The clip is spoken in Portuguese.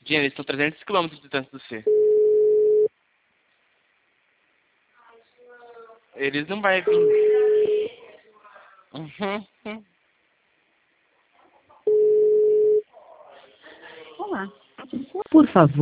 Dinheiro, eles estão 300 quilômetros de distância do C. Eles não vão vir. Uhum. Olá. Por favor.